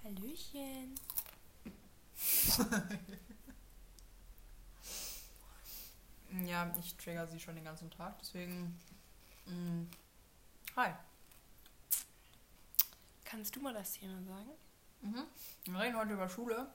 Hallöchen. Ja, ich trigger sie schon den ganzen Tag, deswegen. Hi. Kannst du mal das Thema sagen? Wir reden heute über Schule.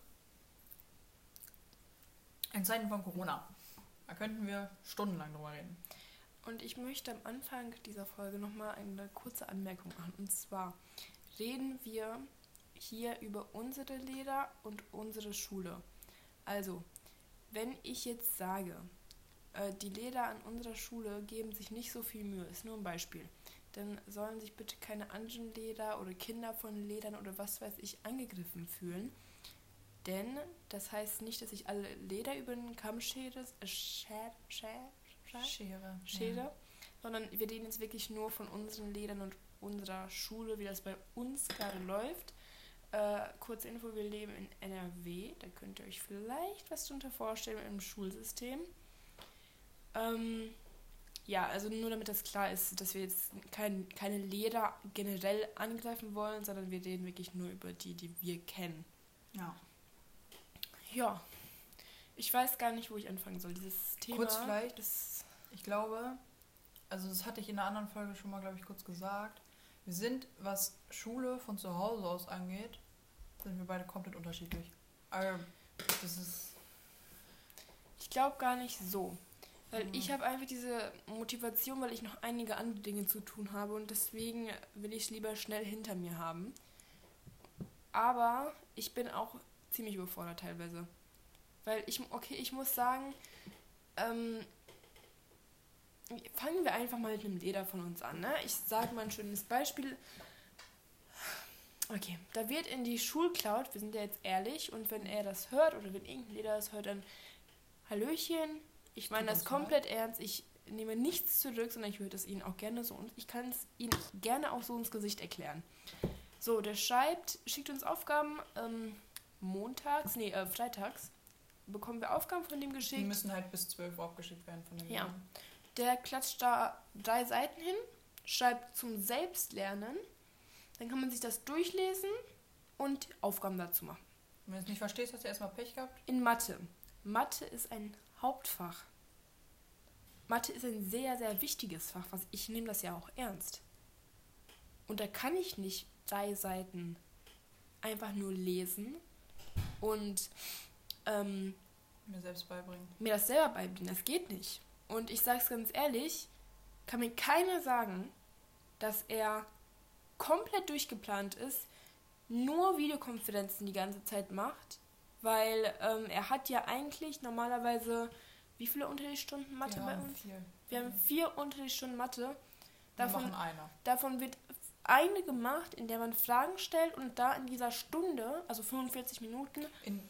In Zeiten von Corona. Da könnten wir stundenlang drüber reden. Und ich möchte am Anfang dieser Folge nochmal eine kurze Anmerkung machen. Und zwar reden wir hier über unsere Lehrer und unsere Schule. Also, wenn ich jetzt sage, die Lehrer an unserer Schule geben sich nicht so viel Mühe, ist nur ein Beispiel, dann sollen sich bitte keine anderen Lehrer oder Kinder von Lehrern oder was weiß ich angegriffen fühlen. Denn das heißt nicht, dass ich alle Lehrer über den Kamm schere, sondern wir reden jetzt wirklich nur von unseren Lehrern und unserer Schule, wie das bei uns gerade läuft. Kurze Info, wir leben in NRW, da könnt ihr euch vielleicht was darunter vorstellen im Schulsystem. Ja, also nur damit das klar ist, dass wir jetzt keine Lehrer generell angreifen wollen, sondern wir reden wirklich nur über die wir kennen. Ja. Ja, ich weiß gar nicht, wo ich anfangen soll. Dieses Thema... Kurz vielleicht, ich glaube, also das hatte ich in einer anderen Folge schon mal, glaube ich, kurz gesagt. Wir sind, was Schule von zu Hause aus angeht, sind wir beide komplett unterschiedlich. Also, das ist... Ich glaube gar nicht so. Weil ich habe einfach diese Motivation, weil ich noch einige andere Dinge zu tun habe und deswegen will ich es lieber schnell hinter mir haben. Aber ich bin auch ziemlich überfordert teilweise. Weil ich muss sagen, fangen wir einfach mal mit einem Lehrer von uns an. Ne? Ich sage mal ein schönes Beispiel. Okay, da wird in die Schulcloud, wir sind ja jetzt ehrlich, und wenn er das hört oder wenn irgendein Lehrer das hört, dann Hallöchen, ich meine das komplett ernst, ich nehme nichts zurück, sondern ich würde es Ihnen auch gerne so, und ich kann es Ihnen gerne auch so ins Gesicht erklären. So, der schickt uns Aufgaben, freitags bekommen wir Aufgaben von dem geschickt. Die müssen halt bis 12 Uhr abgeschickt werden von dem Ja. Lehrer. Der klatscht da 3 Seiten hin, schreibt zum Selbstlernen, dann kann man sich das durchlesen und Aufgaben dazu machen. Wenn du es nicht verstehst, hast du erstmal Pech gehabt. In Mathe. Mathe ist ein Hauptfach. Mathe ist ein sehr, sehr wichtiges Fach. Ich nehme das ja auch ernst. Und da kann ich nicht 3 Seiten einfach nur lesen und Mir selbst beibringen. mir das selber beibringen. Das geht nicht. Und ich sage es ganz ehrlich, kann mir keiner sagen, dass er komplett durchgeplant ist, nur Videokonferenzen die ganze Zeit macht, weil er hat ja eigentlich normalerweise, wie viele Unterrichtsstunden Mathe bei uns? 4. Wir haben 4 Unterrichtsstunden Mathe. Wir machen einer. Davon wird eine gemacht, in der man Fragen stellt, und da in dieser Stunde, also 45 Minuten,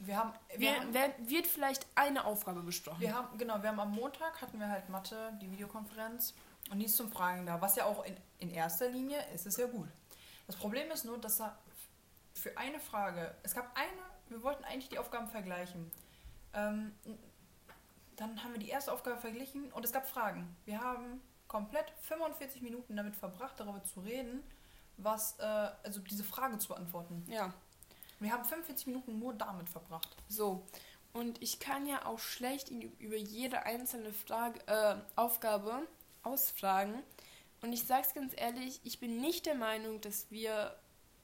wird vielleicht eine Aufgabe besprochen. Wir haben am Montag hatten wir halt Mathe, die Videokonferenz, und die ist zum Fragen da, was ja auch in erster Linie ist es ja gut. Das Problem ist nur, dass da für eine Frage, wir wollten eigentlich die Aufgaben vergleichen. Dann haben wir die erste Aufgabe verglichen und es gab Fragen. Wir haben komplett 45 Minuten damit verbracht, darüber zu reden, also diese Frage zu beantworten. Ja. Wir haben 45 Minuten nur damit verbracht. So, und ich kann ja auch schlecht ihn über jede einzelne Aufgabe ausfragen. Und ich sag's ganz ehrlich, ich bin nicht der Meinung, dass wir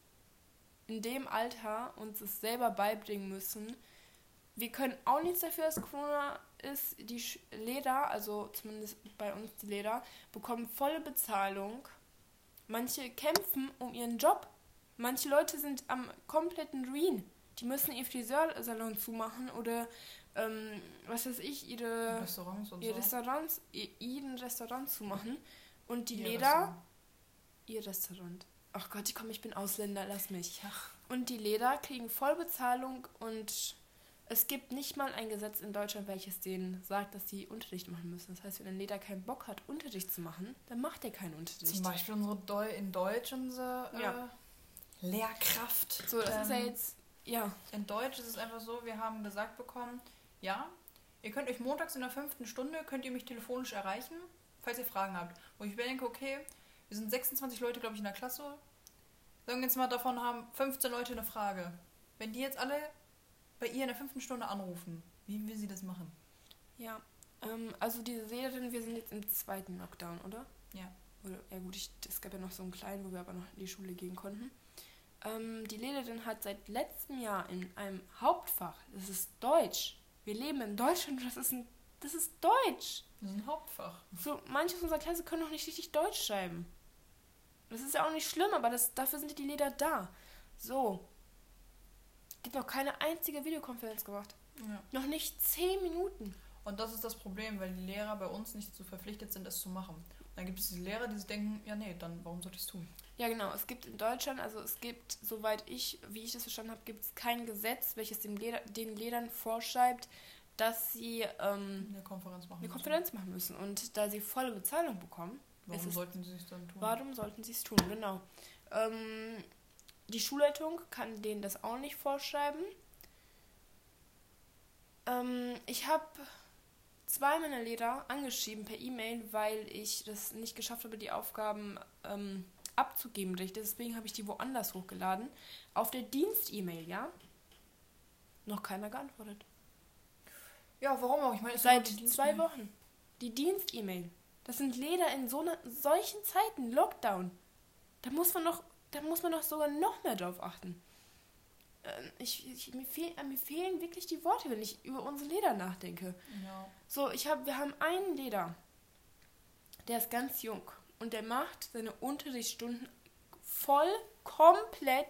in dem Alter uns das selber beibringen müssen. Wir können auch nichts dafür, dass Corona ist. Die Lehrer, also zumindest bei uns die Lehrer, bekommen volle Bezahlung. Manche kämpfen um ihren Job. Manche Leute sind am kompletten Ruin. Die müssen ihr Friseursalon zumachen oder was weiß ich, ihre Restaurants und jeden Restaurant zumachen. Und die Ihr Lehrer... Restaurant. Ihr Restaurant. Ach Gott, ich bin Ausländer, lass mich. Ja. Und die Lehrer kriegen Vollbezahlung und es gibt nicht mal ein Gesetz in Deutschland, welches denen sagt, dass sie Unterricht machen müssen. Das heißt, wenn ein Lehrer keinen Bock hat, Unterricht zu machen, dann macht er keinen Unterricht. Zum Beispiel unsere Lehrkraft. So, das ist ja jetzt... Ja. In Deutsch ist es einfach so, wir haben gesagt bekommen, ja, ihr könnt euch montags in der 5. Stunde, könnt ihr mich telefonisch erreichen, falls ihr Fragen habt. Wo ich mir denke, okay, wir sind 26 Leute, glaube ich, in der Klasse. sagen wir jetzt mal, davon haben 15 Leute eine Frage. Wenn die jetzt alle bei ihr in der 5. Stunde anrufen, wie will sie das machen? Ja, also diese Lehrerin, wir sind jetzt im 2. Lockdown, oder? Ja. Oder, ja gut, es gab ja noch so einen kleinen, wo wir aber noch in die Schule gehen konnten. Die Lehrerin hat seit letztem Jahr in einem Hauptfach, das ist Deutsch. Wir leben in Deutschland, das ist Deutsch. Das ist ein Hauptfach. So, manche aus unserer Klasse können noch nicht richtig Deutsch schreiben. Das ist ja auch nicht schlimm, aber dafür sind die Lehrer da. So. Die hat noch keine einzige Videokonferenz gemacht. Ja. Noch nicht 10 Minuten. Und das ist das Problem, weil die Lehrer bei uns nicht so verpflichtet sind, das zu machen. Dann gibt es diese Lehrer, die sich denken, ja nee, dann warum sollte ich es tun? Ja genau, es gibt in Deutschland, wie ich das verstanden habe, gibt es kein Gesetz, welches den Lehrern vorschreibt, dass sie eine Konferenz machen müssen. Und da sie volle Bezahlung bekommen, warum sollten sie es dann tun? Warum sollten sie es tun, genau. Die Schulleitung kann denen das auch nicht vorschreiben. Ich habe 2 meiner Lehrer angeschrieben per E-Mail, weil ich das nicht geschafft habe, die Aufgaben abzugeben. Deswegen habe ich die woanders hochgeladen. Auf der Dienst-E-Mail, ja? Noch keiner geantwortet. Ja, warum auch? Ich meine, seit 2 Wochen. Die Dienst-E-Mail. Das sind Lehrer in solchen Zeiten, Lockdown. Da muss man doch sogar noch mehr drauf achten. Mir fehlen wirklich die Worte, wenn ich über unsere Lehrer nachdenke. Ja. So, wir haben einen Lehrer, der ist ganz jung und der macht seine Unterrichtsstunden komplett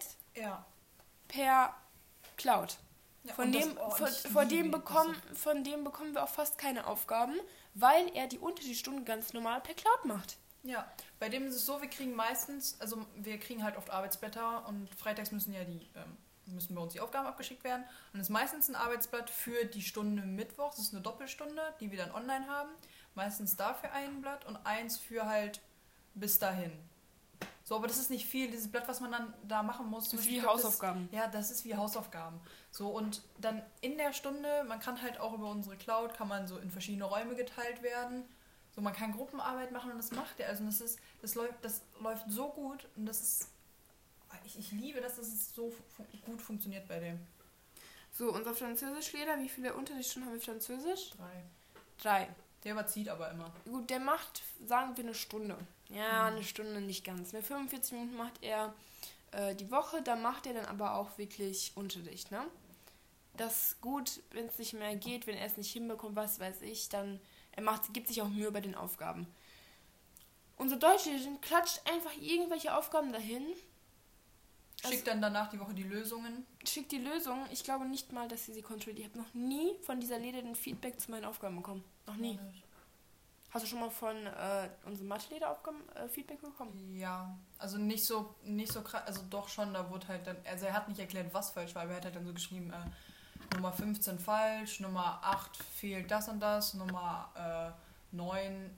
per Cloud. Ja, von dem bekommen wir auch fast keine Aufgaben, weil er die Unterrichtsstunden ganz normal per Cloud macht. Ja, bei dem ist es so, wir kriegen halt oft Arbeitsblätter und freitags müssen bei uns die Aufgaben abgeschickt werden. Und es ist meistens ein Arbeitsblatt für die Stunde Mittwochs, das ist eine Doppelstunde, die wir dann online haben. Meistens dafür ein Blatt und eins für halt bis dahin. So, aber das ist nicht viel, dieses Blatt, was man dann da machen muss. Das ist wie Hausaufgaben. Das ist wie Hausaufgaben. So, und dann in der Stunde, man kann halt auch über unsere Cloud, kann man so in verschiedene Räume geteilt werden. So, man kann Gruppenarbeit machen und das macht er. Also das läuft so gut und das ist... Ich liebe, dass es so gut funktioniert bei dem. So, unser Französischlehrer, wie viele Unterrichtsstunden haben wir Französisch? 3. Der überzieht aber immer. Gut, der macht, sagen wir, eine Stunde. Ja, eine Stunde nicht ganz. Mit 45 Minuten macht er die Woche, da macht er dann aber auch wirklich Unterricht, ne? Das ist gut, wenn es nicht mehr geht, wenn er es nicht hinbekommt, was weiß ich, dann gibt sich auch Mühe bei den Aufgaben. Unsere Deutschlehrerin klatscht einfach irgendwelche Aufgaben dahin. Schickt dann danach die Woche die Lösungen. Schickt die Lösungen. Ich glaube nicht mal, dass sie kontrolliert. Ich habe noch nie von dieser Lehrerin Feedback zu meinen Aufgaben bekommen. Noch nie. Ja, hast du schon mal von unserem Mathelehrer-Aufgaben Feedback bekommen? Ja, also nicht so krass, also doch schon, da wurde halt dann, also er hat nicht erklärt, was falsch war, aber er hat halt dann so geschrieben, Nummer 15 falsch, Nummer 8 fehlt das und das, Nummer 9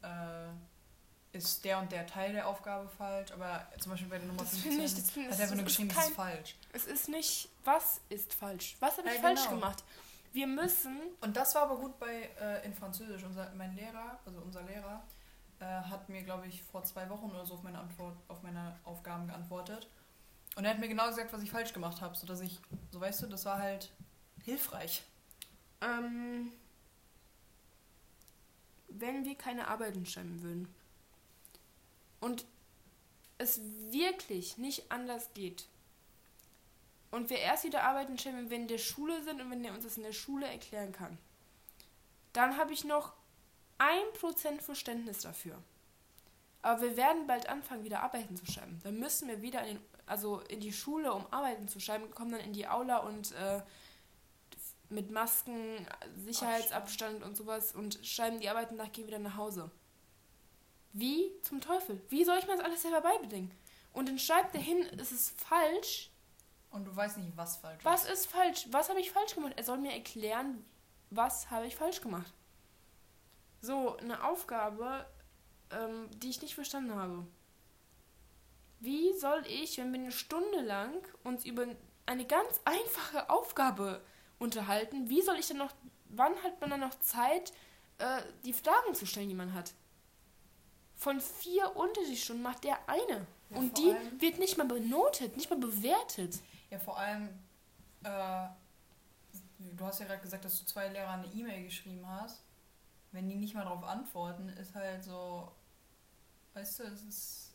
ist der und der Teil der Aufgabe falsch, aber zum Beispiel bei der Nummer 15 hat er einfach nur geschrieben, das ist falsch. Es ist nicht, was ist falsch? Was habe ich falsch gemacht? Wir müssen... Und das war aber gut in Französisch. Unser Lehrer hat mir, glaube ich, vor 2 Wochen oder so auf meine Aufgaben geantwortet. Und er hat mir genau gesagt, was ich falsch gemacht habe, sodass ich, so weißt du, das war halt hilfreich. Wenn wir keine Arbeiten schreiben würden und es wirklich nicht anders geht und wir erst wieder Arbeiten schreiben, wenn wir in der Schule sind und wenn der uns das in der Schule erklären kann, dann habe ich noch 1% Verständnis dafür. Aber wir werden bald anfangen, wieder Arbeiten zu schreiben. Dann müssen wir wieder in die Schule, um Arbeiten zu schreiben, kommen dann in die Aula und mit Masken, Sicherheitsabstand und sowas und schreiben die Arbeiten nach, gehen wieder nach Hause. Wie zum Teufel? Wie soll ich mir das alles selber beibringen? Und dann schreibt er hin, es ist falsch. Und du weißt nicht, was falsch ist. Was ist falsch? Was habe ich falsch gemacht? Er soll mir erklären, was habe ich falsch gemacht. So, eine Aufgabe, die ich nicht verstanden habe. Wie soll ich, wenn wir eine Stunde lang uns über eine ganz einfache Aufgabe unterhalten, wann hat man dann noch Zeit, die Fragen zu stellen, die man hat? Von 4 Unterrichtsstunden macht der eine. Ja, und vor die allem, wird nicht mal benotet, nicht mal bewertet. ja, vor allem, du hast ja gerade gesagt, dass du 2 Lehrern eine E-Mail geschrieben hast. Wenn die nicht mal darauf antworten, ist halt so, weißt du, es ist...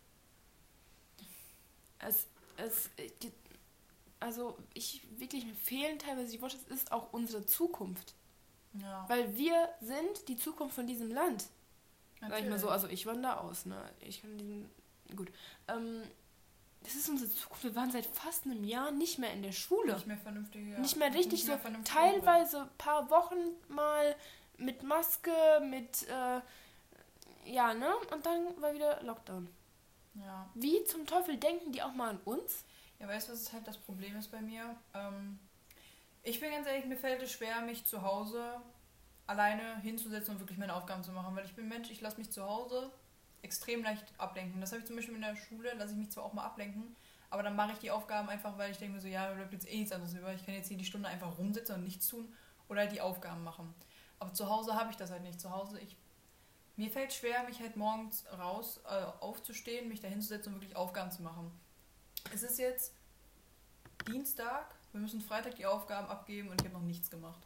Also mir fehlen teilweise die Worte, es ist auch unsere Zukunft. Ja, Weil wir sind die Zukunft von diesem Land. Sag ich mal so, natürlich. also ich wandere aus, ne? Ich kann diesen. Gut. Das ist unsere Zukunft. Wir waren seit fast einem Jahr nicht mehr in der Schule. Nicht mehr vernünftig, ja. Nicht mehr richtig Nicht mehr so. vernünftig Teilweise ein paar Wochen mal mit Maske, mit. Ja, ne? Und dann war wieder Lockdown. Ja. Wie zum Teufel denken die auch mal an uns? Ja, weißt du, was halt das Problem ist bei mir? Ich bin ganz ehrlich, mir fällt es schwer, mich zu Hause alleine hinzusetzen und wirklich meine Aufgaben zu machen, weil ich bin Mensch, ich lasse mich zu Hause extrem leicht ablenken. Das habe ich zum Beispiel in der Schule, lasse ich mich zwar auch mal ablenken, aber dann mache ich die Aufgaben einfach, weil ich denke mir so, ja, mir bleibt jetzt eh nichts anderes über. Ich kann jetzt hier die Stunde einfach rumsitzen und nichts tun oder halt die Aufgaben machen. Aber zu Hause habe ich das halt nicht. Zu Hause, mir fällt schwer, mich halt morgens aufzustehen, mich da hinzusetzen und wirklich Aufgaben zu machen. Es ist jetzt Dienstag, wir müssen Freitag die Aufgaben abgeben und ich habe noch nichts gemacht.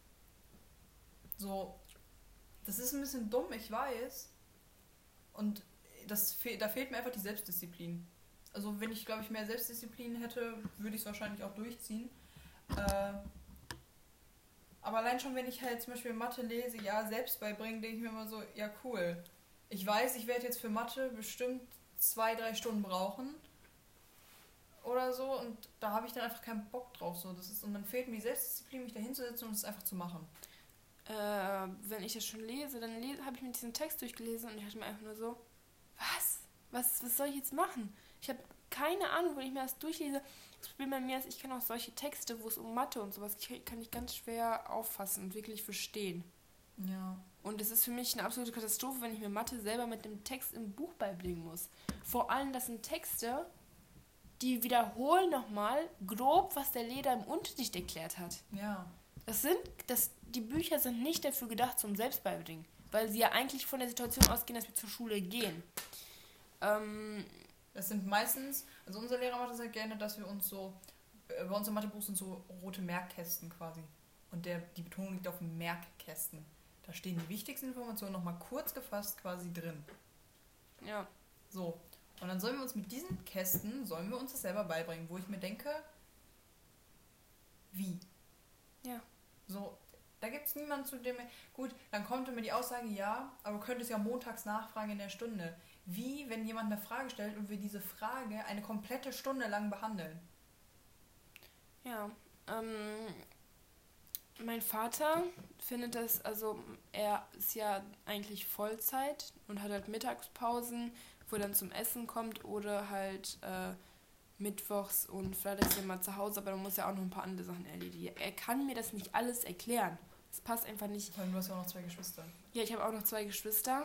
So, das ist ein bisschen dumm, ich weiß. Und da fehlt mir einfach die Selbstdisziplin. Also wenn ich, glaube ich, mehr Selbstdisziplin hätte, würde ich es wahrscheinlich auch durchziehen. Aber allein schon, wenn ich halt zum Beispiel Mathe lese, ja, selbst beibringen, denke ich mir immer so, ja cool. Ich weiß, ich werde jetzt für Mathe bestimmt 2-3 Stunden brauchen oder so und da habe ich dann einfach keinen Bock drauf. So. Und dann fehlt mir die Selbstdisziplin, mich da hinzusetzen und es einfach zu machen. Wenn ich das schon lese, dann habe ich mir diesen Text durchgelesen und ich dachte mir einfach nur so, was soll ich jetzt machen? Ich habe keine Ahnung, wenn ich mir das durchlese. Das Problem bei mir ist, ich kann auch solche Texte, wo es um Mathe und sowas geht, kann ich ganz schwer auffassen und wirklich verstehen. Ja. Und es ist für mich eine absolute Katastrophe, wenn ich mir Mathe selber mit dem Text im Buch beibringen muss. Vor allem, das sind Texte, die wiederholen nochmal grob, was der Lehrer im Unterricht erklärt hat. Ja. Die Bücher sind nicht dafür gedacht zum Selbstbeibringen, weil sie ja eigentlich von der Situation ausgehen, dass wir zur Schule gehen. Das sind meistens, also unser Lehrer macht das halt gerne, dass wir uns so, bei uns im Mathebuch sind so rote Merkkästen quasi. Und die Betonung liegt auf Merkkästen. Da stehen die wichtigsten Informationen nochmal kurz gefasst quasi drin. Ja. So. Und dann sollen wir uns mit diesen Kästen, das selber beibringen, wo ich mir denke, wie? Ja. So, da gibt es niemanden, zu dem... Gut, dann kommt immer die Aussage, ja, aber du könntest ja montags nachfragen in der Stunde. Wie, wenn jemand eine Frage stellt und wir diese Frage eine komplette Stunde lang behandeln? Ja, mein Vater findet das, also er ist ja eigentlich Vollzeit und hat halt Mittagspausen, wo er dann zum Essen kommt oder halt mittwochs und freitags immer zu Hause, aber dann muss er auch noch ein paar andere Sachen erledigen. Er kann mir das nicht alles erklären. Das passt einfach nicht. Vor allem, du hast ja auch noch 2 Geschwister. Ja, ich habe auch noch 2 Geschwister.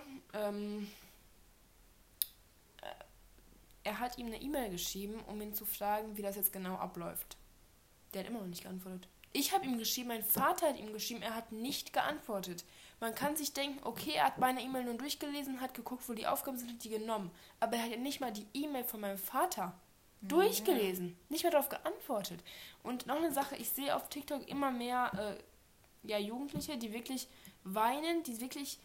Er hat ihm eine E-Mail geschrieben, um ihn zu fragen, wie das jetzt genau abläuft. Der hat immer noch nicht geantwortet. Ich habe ihm geschrieben, mein Vater hat ihm geschrieben, er hat nicht geantwortet. Man kann sich denken, okay, er hat meine E-Mail nur durchgelesen, hat geguckt, wo die Aufgaben sind, hat die genommen. Aber er hat ja nicht mal die E-Mail von meinem Vater durchgelesen, nicht mehr darauf geantwortet. Und noch eine Sache, ich sehe auf TikTok immer mehr Jugendliche, die wirklich weinen, die wirklich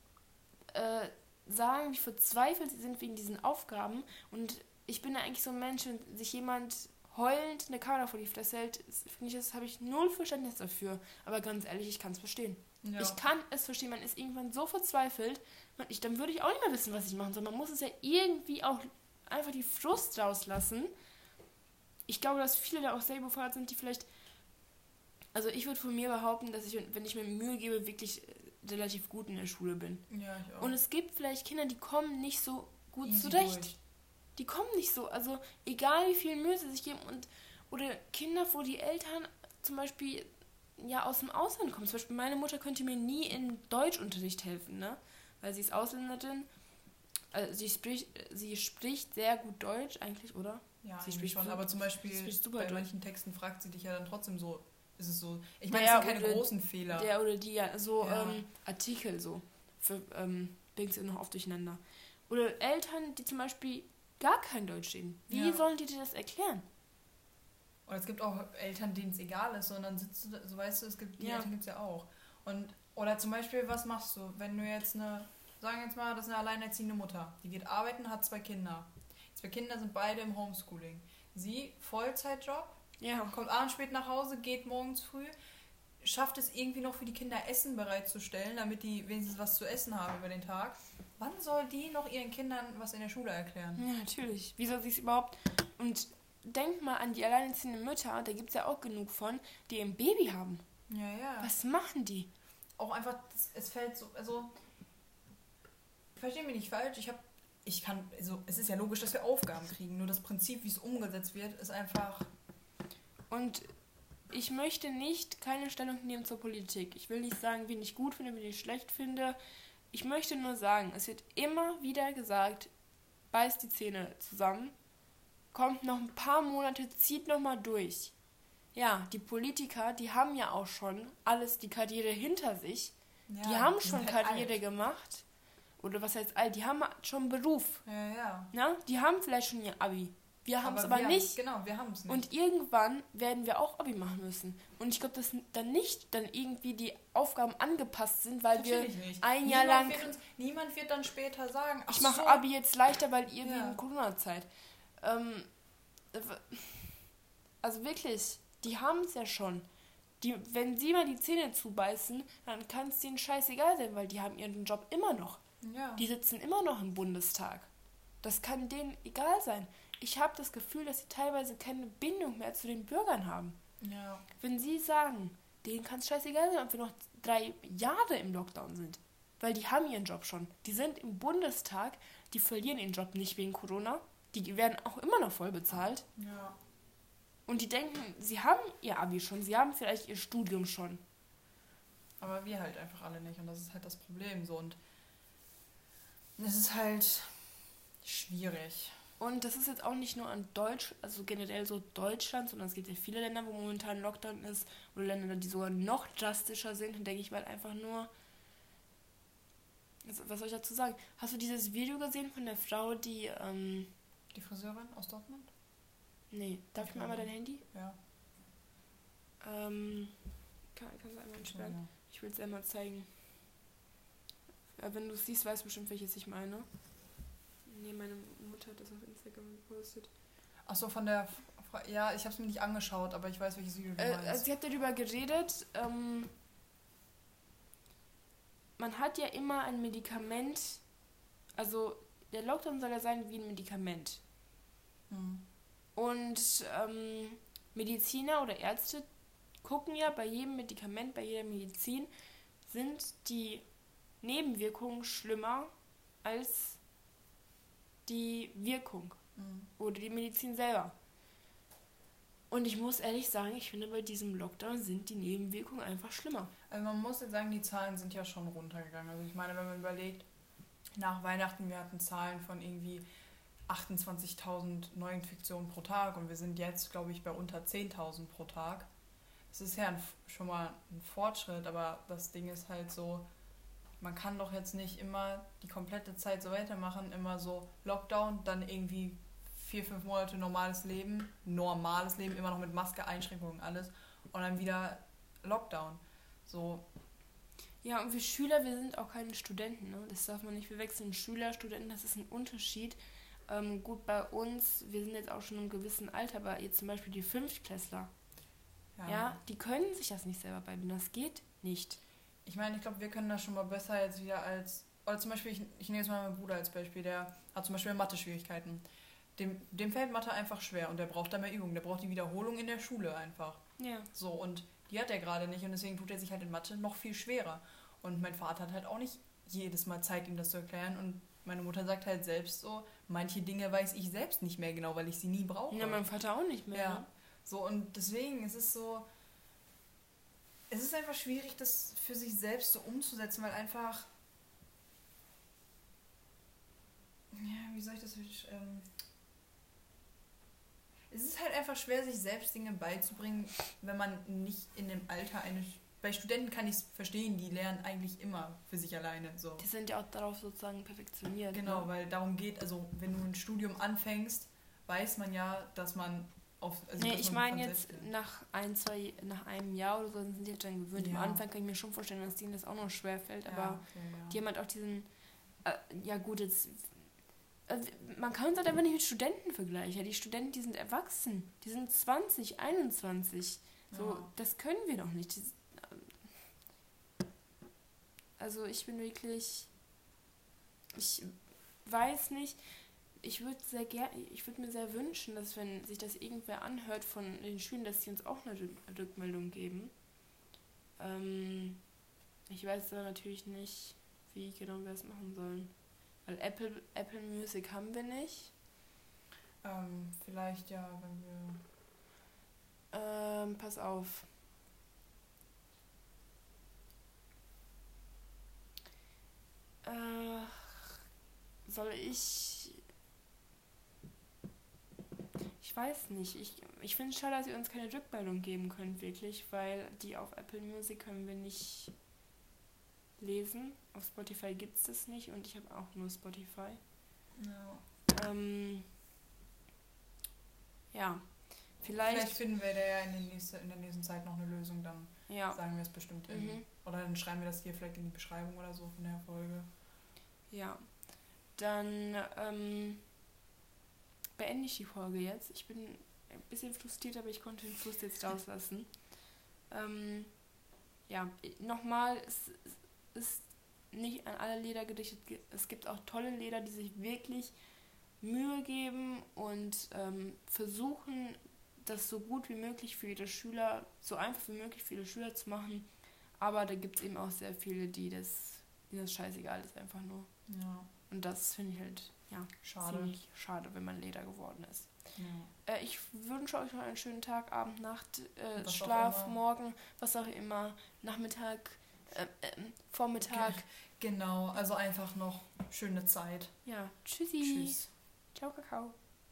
sagen, wie verzweifelt sie sind wegen diesen Aufgaben. Und ich bin ja eigentlich so ein Mensch, wenn sich jemand heulend eine Kamera vor die Fresse hält, habe ich null Verständnis dafür. Aber ganz ehrlich, ich kann es verstehen. Ja. Ich kann es verstehen, man ist irgendwann so verzweifelt, dann würde ich auch nicht mehr wissen, was ich machen soll. Man muss es ja irgendwie auch einfach die Frust rauslassen. Ich glaube, dass viele da auch sehr überfordert sind, die vielleicht... Also ich würde von mir behaupten, dass ich, wenn ich mir Mühe gebe, wirklich relativ gut in der Schule bin. Ja, ich auch. Und es gibt vielleicht Kinder, die kommen nicht so gut Easy zurecht. durch. Die kommen nicht so. Also egal wie viel Mühe sie sich geben. Oder Kinder, wo die Eltern zum Beispiel aus dem Ausland kommen. Zum Beispiel meine Mutter könnte mir nie in Deutschunterricht helfen, ne? Weil sie ist Ausländerin. Also sie spricht sehr gut Deutsch eigentlich, oder? Ja, sie spricht schon. Aber zum Beispiel bei manchen Texten fragt sie dich ja dann trotzdem so, ist es so. Ich meine, es sind keine großen Fehler. Der oder die, Artikel so. Bringt sie noch oft durcheinander. Oder Eltern, die zum Beispiel gar kein Deutsch reden. Wie sollen die dir das erklären? Und es gibt auch Eltern, denen es egal ist, sondern sitzt du, so weißt du, die Eltern gibt es ja auch. Oder zum Beispiel, was machst du, wenn du jetzt sagen wir jetzt mal, das ist eine alleinerziehende Mutter, die geht arbeiten, hat 2 Kinder. Die 2 Kinder sind beide im Homeschooling. Sie, Vollzeitjob, kommt abends spät nach Hause, geht morgens früh, schafft es irgendwie noch für die Kinder Essen bereitzustellen, damit die wenigstens was zu essen haben über den Tag. Wann soll die noch ihren Kindern was in der Schule erklären? Ja, natürlich. Wie soll sie es überhaupt... Und denk mal an die alleinerziehenden Mütter, da gibt es ja auch genug von, die ein Baby haben. Ja. Was machen die? Auch einfach, es fällt so, also, versteh mich nicht falsch, es ist ja logisch, dass wir Aufgaben kriegen, nur das Prinzip, wie es umgesetzt wird, ist einfach... Und ich möchte keine Stellung nehmen zur Politik. Ich will nicht sagen, wen ich gut finde, wen ich schlecht finde. Ich möchte nur sagen, es wird immer wieder gesagt, beißt die Zähne zusammen, kommt noch ein paar Monate, zieht noch mal durch. Ja, die Politiker, die haben ja auch schon alles, die Karriere hinter sich. Ja, die haben schon Karriere gemacht. Oder was heißt alt? Die haben schon Beruf. Ja. Na? Die haben vielleicht schon ihr Abi. Wir haben es aber nicht. Genau, wir haben es nicht. Und irgendwann werden wir auch Abi machen müssen. Und ich glaube, dass dann irgendwie die Aufgaben angepasst sind, weil natürlich wir nicht. ein Jahr lang... Niemand wird dann später sagen, ich mache Abi jetzt leichter, weil irgendwie in Corona-Zeit. Also wirklich, die haben es ja schon. Wenn sie mal die Zähne zubeißen, dann kann es denen scheißegal sein, weil die haben ihren Job immer noch. Ja. Die sitzen immer noch im Bundestag. Das kann denen egal sein. Ich habe das Gefühl, dass sie teilweise keine Bindung mehr zu den Bürgern haben. Ja. Wenn sie sagen, denen kann es scheißegal sein, ob wir noch 3 Jahre im Lockdown sind. Weil die haben ihren Job schon. Die sind im Bundestag, die verlieren ihren Job nicht wegen Corona. Die werden auch immer noch voll bezahlt. Ja. Und die denken, sie haben ihr Abi schon, sie haben vielleicht ihr Studium schon. Aber wir halt einfach alle nicht. Und das ist halt das Problem so. Und es ist halt schwierig. Und das ist jetzt auch nicht nur an also generell so Deutschland, sondern es gibt ja viele Länder, wo momentan Lockdown ist, oder Länder, die sogar noch drastischer sind. Und denke ich mal einfach nur, was soll ich dazu sagen? Hast du dieses Video gesehen von der Frau, die... die Friseurin aus Dortmund? Nee, darf ich mal einmal dein Handy? Ja. Kannst du einmal entsperren? Ja. Ich will es einmal zeigen. Wenn du es siehst, weißt du bestimmt, welches ich meine. Nee, meine Mutter hat das auf Instagram gepostet. Achso, von der... Ja, ich habe es mir nicht angeschaut, aber ich weiß, welches Video du meinst. Also sie hat darüber geredet, man hat ja immer ein Medikament, also der Lockdown soll ja sein wie ein Medikament. Und Mediziner oder Ärzte gucken ja bei jedem Medikament, bei jeder Medizin, sind die Nebenwirkungen schlimmer als die Wirkung oder die Medizin selber. Und ich muss ehrlich sagen, ich finde, bei diesem Lockdown sind die Nebenwirkungen einfach schlimmer. Also man muss jetzt sagen, die Zahlen sind ja schon runtergegangen. Also ich meine, wenn man überlegt, nach Weihnachten, wir hatten Zahlen von irgendwie 28.000 Neuinfektionen pro Tag und wir sind jetzt, glaube ich, bei unter 10.000 pro Tag. Das ist ja schon mal ein Fortschritt, aber das Ding ist halt so, man kann doch jetzt nicht immer die komplette Zeit so weitermachen, immer so Lockdown, dann irgendwie 4-5 Monate normales Leben, immer noch mit Maske, Einschränkungen, alles und dann wieder Lockdown. So. Ja, und wir Schüler, wir sind auch keine Studenten, ne? Das darf man nicht verwechseln. Schüler, Studenten, das ist ein Unterschied. Gut, bei uns, wir sind jetzt auch schon im gewissen Alter, aber jetzt zum Beispiel die Fünftklässler, ja, die können sich das nicht selber beibringen. Das geht nicht. Ich meine, ich glaube, wir können das schon mal besser jetzt wieder oder zum Beispiel, ich nehme jetzt mal meinen Bruder als Beispiel, der hat zum Beispiel Mathe-Schwierigkeiten. Dem fällt Mathe einfach schwer und der braucht da mehr Übung, der braucht die Wiederholung in der Schule einfach. Ja. So, und die hat er gerade nicht und deswegen tut er sich halt in Mathe noch viel schwerer. Und mein Vater hat halt auch nicht jedes Mal Zeit, ihm das zu erklären und meine Mutter sagt halt selbst so, manche Dinge weiß ich selbst nicht mehr genau, weil ich sie nie brauche. Ja, mein Vater auch nicht mehr. Ja, ne? so und deswegen es ist einfach schwierig, das für sich selbst so umzusetzen, weil einfach, ja, wie soll ich das, es ist halt einfach schwer, sich selbst Dinge beizubringen, wenn man nicht in dem Alter bei Studenten kann ich es verstehen, die lernen eigentlich immer für sich alleine. So. Die sind ja auch darauf sozusagen perfektioniert. Genau, ne? weil darum geht, also wenn du ein Studium anfängst, weiß man ja, dass man auf... Also Nee, dass ich man meine von jetzt selbst lernt. nach einem Jahr oder so sind die halt dann gewöhnt. Ja. Am Anfang kann ich mir schon vorstellen, dass denen das auch noch schwer fällt, aber Ja, okay, ja. die haben halt auch diesen, ja gut, jetzt, man kann uns halt einfach nicht mit Studenten vergleichen. Ja, die Studenten, die sind erwachsen, die sind 20, 21. So, Ja. das können wir doch nicht. Also ich bin wirklich, ich weiß nicht, ich würde mir sehr wünschen, dass wenn sich das irgendwer anhört von den Schülern, dass sie uns auch eine Rückmeldung geben. Ich weiß aber natürlich nicht, wie genau wir es machen sollen. Weil Apple Music haben wir nicht. Vielleicht ja, wenn wir... Pass auf. Soll ich... Ich weiß nicht. Ich finde es schade, dass ihr uns keine Rückmeldung geben könnt, wirklich, weil die auf Apple Music können wir nicht lesen. Auf Spotify gibt es das nicht und ich habe auch nur Spotify. Ja. Ja, Vielleicht finden wir da ja in der nächsten Zeit noch eine Lösung, dann Ja, sagen wir es bestimmt irgendwie. Oder dann schreiben wir das hier vielleicht in die Beschreibung oder so von der Folge. ja. Dann beende ich die Folge jetzt. Ich bin ein bisschen frustriert, aber ich konnte den Frust jetzt rauslassen. Ja, nochmal, es ist nicht an alle Lehrer gerichtet. Es gibt auch tolle Lehrer, die sich wirklich Mühe geben und versuchen, das so gut wie möglich für ihre Schüler, so einfach wie möglich für ihre Schüler zu machen. Aber da gibt es eben auch sehr viele, denen das scheißegal ist, einfach nur. Ja, Und das finde ich halt, ja, schade. ziemlich schade, wenn man Lehrer geworden ist. Ja. Ich wünsche euch noch einen schönen Tag, Abend, Nacht, Was auch Schlaf, immer. Morgen, was auch immer, Nachmittag, Vormittag. Genau, also einfach noch schöne Zeit. Ja, tschüssi. Tschüss. Ciao, Kakao.